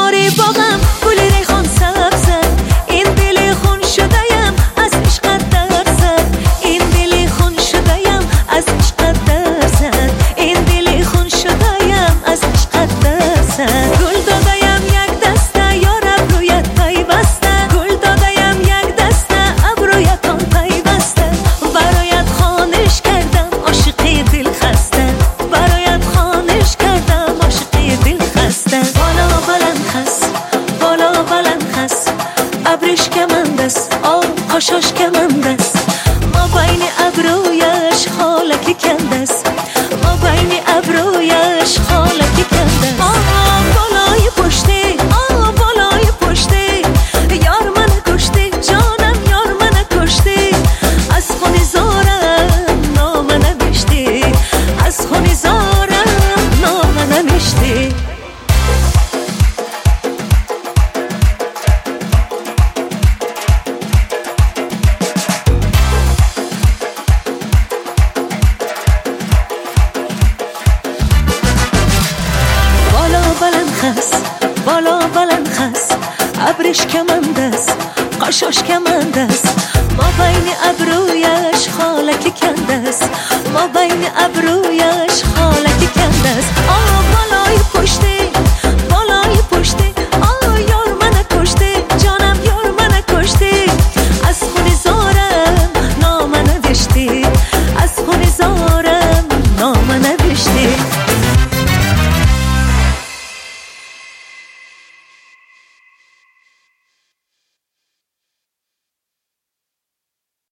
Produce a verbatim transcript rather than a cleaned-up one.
کنار باغم گل ریحان سبزه، این دل خون شده‌ام از عشقت در زد، این دل خون شده‌ام از عشقت در زد، این دل خون شده‌ام از عشقت در زد. گل داده‌ام یک دسته یار ابرویت پیوسته، گل داده‌ام یک دسته ابرویتان پیوسته، برایت خانش کردم عاشقی دل خسته، برایت خانش کردم عاشقی دل خسته. بالا بلند خس، بالا بلند خس، ابرش کمند است، آه قاشاش کمند است، ما بین ابرویش خالکی کنده است، ما بین ابرویش خالکی کنده است. آه بالای پشته، آه بالای پشته، یار من کشته، جانم یار من کشته، از خون زارم نام نوشته، از خون زارم نام نوشته. بالا بلند خس، ابرش کمند است، قاشاش کمند است، ما بین ابرویش خالکی کنده است، ما بین ابرویش خالکی